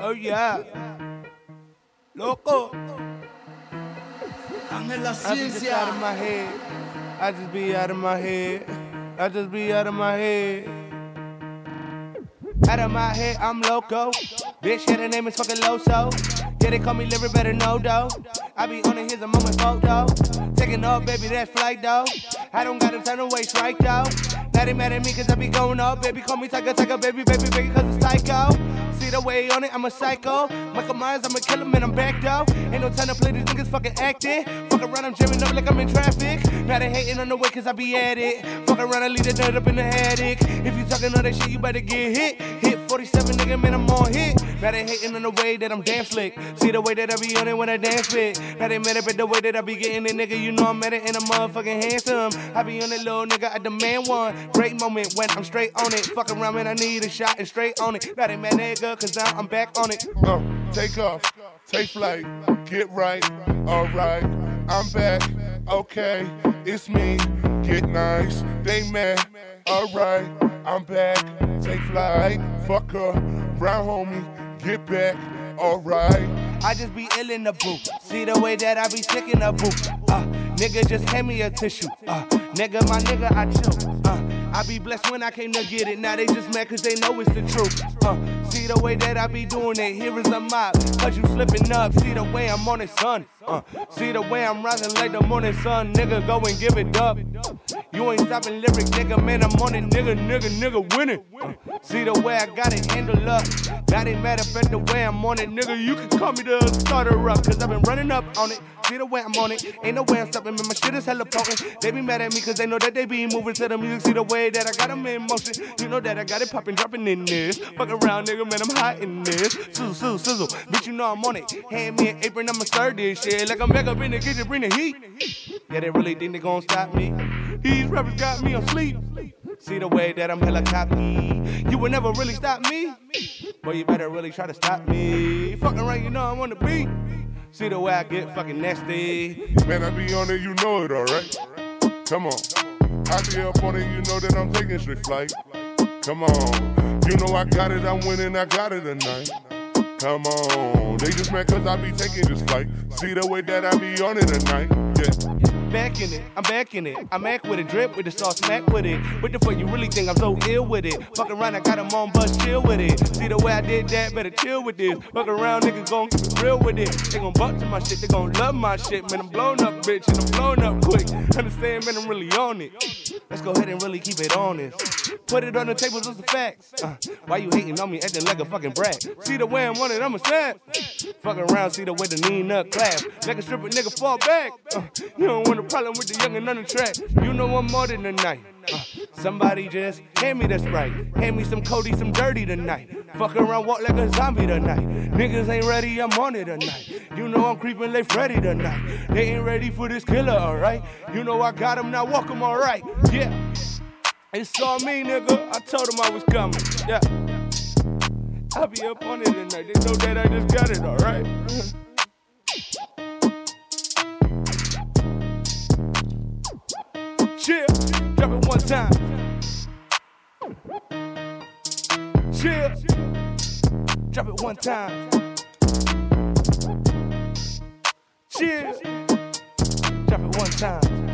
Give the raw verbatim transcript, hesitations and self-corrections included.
Oh yeah. Loco. Ángel la I be just out of ciencia. my head. I just be out of my head. I just be out of my head. Out of my head, I'm loco. Bitch, yeah, the name is fucking Loso. Yeah, they call me Liver Better No Dough. I be on it, here's a moment photo. Taking off, baby, that's flight though. I don't got a ton of waist right though. Now they mad at me cause I be going up. Baby, call me Tiger, Tiger, baby, baby, baby, cause it's psycho. See the way on it, I'm a psycho. Michael Myers, I'm a killer, man, I'm back though. Ain't no time to play, these niggas fucking acting. Fuck around, I'm jamming up like I'm in traffic. Now they hating on the way cause I be at it. Fuck around, I leave the dirt up in the attic. If you talking all that shit, you better get hit. Hit forty-seven, nigga, man, I'm on hit. Now they hating on the way that I'm damn slick. See the way that I be on it when I dance fit. Now they mad up at the way that I be getting it, nigga. You know I'm at it and I'm motherfucking handsome. I be on it, little nigga, I demand one. Great moment when I'm straight on it. Fuck around, man, I need a shot and straight on it. Now they mad nigga, cause now I'm back on it. Uh, take off, take flight, get right, alright, I'm back, okay, it's me, get nice, they mad, alright, I'm back, take flight, fuck her, round homie, get back, alright. I just be ill in the booth. See the way that I be sick in the booth. Uh, nigga, just hand me a tissue. Uh, nigga, my nigga, I chill. Uh, I be blessed when I came to get it. Now they just mad cause they know it's the truth. Uh, see the way that I be doing it. Here is a mob. Cause you slipping up. See the way I'm on it, son. Uh, see the way I'm rising like the morning sun. Nigga, go and give it up. You ain't stopping lyric, nigga. Man, I'm on it, nigga, nigga, nigga, winning. Uh, see the way I got it handled up. Now they mad up at the way I'm on it, nigga. You can call me the starter up. Cause I've been running up on it. See the way I'm on it. Ain't no way I'm stopping, man. My shit is hella potent. They be mad at me cause they know that they be moving to the music. See the way that I got them in motion. You know that I got it popping, dropping in this. Fuck around, nigga, man, I'm hot in this. Sizzle, sizzle, sizzle. Bitch, you know I'm on it. Hand me an apron, I'ma stir this shit. Like I'm back up in the kitchen, bring the heat. Yeah, they really think they gon' stop me. These rappers got me on sleep. See the way that I'm hella cocky. You will never really stop me. But you better really try to stop me. Fucking around, you know I'm on the beat. See the way I get fucking nasty. Man, I be on it, you know it, alright? Come on. I be up on it, you know that I'm taking straight flight. Come on. You know I got it, I'm winning, I got it tonight. Come on. They just mad cause I be taking this flight. See the way that I be on it tonight. Yeah. Back in it, I'm back in it. I'm act with it, drip with it, sauce smack with it. What the fuck you really think I'm so ill with it? Fuck around, I got them on bus, chill with it. See the way I did that, better chill with this. Fuck around, niggas gon' keep it real with it. They gon' buck to my shit, they gon' love my shit. Man, I'm blown up, bitch, and I'm blown up quick. Understand, man, I'm really on it. Let's go ahead and really keep it honest. Put it on the table, just the facts. Uh, why you hating on me, acting like a fucking brat? See the way I'm on it, I'm a snap. Fuck around, see the way the knee nut clap. Like a stripper, nigga, fall back. Uh, you don't want a problem with the youngin' on the track. You know I'm more than a night. Uh, somebody just hand me that Sprite. Hand me some Cody, some dirty tonight. Fuck around, walk like a zombie tonight. Niggas ain't ready, I'm on it tonight. You know I'm creeping like Freddy tonight. They ain't ready for this killer, alright? You know I got him, now walk him alright. Yeah. It's all me, nigga. I told him I was coming. Yeah. I'll be up on it tonight. They know that I just got it, alright? Chill, drop it one time. Chill, drop it one time. Chill, drop it one time.